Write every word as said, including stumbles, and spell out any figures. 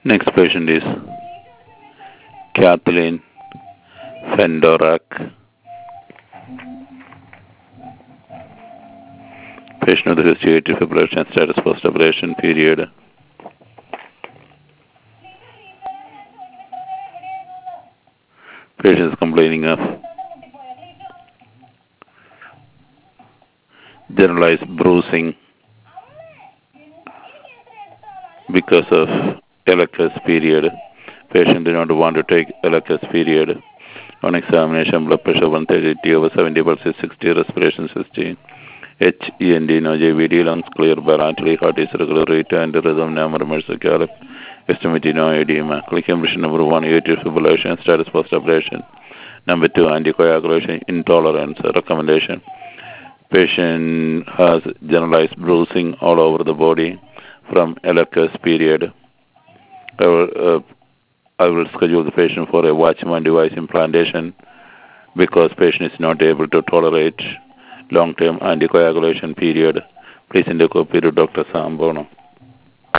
Next patient is Kathleen Fendorak. Patient with history of atrial fibrillation status post-operation period. Patient is complaining of generalized bruising because of L F S period. Patient did not want to take L F S period. On examination, blood pressure one thirty over seventy, pulse sixty, respiration sixty. H E N D, no J V D, lungs clear bilaterally, heart is regular rate, and rhythm number mercurial, estimate no edema. Click impression number one, atrial fibrillation, status post-operation. Number two, anticoagulation intolerance recommendation. Patient has generalized bruising all over the body from L F S period. I will, uh, I will schedule the patient for a Watchman device implantation because patient is not able to tolerate long-term anticoagulation period. Please indicate to Doctor Sambono.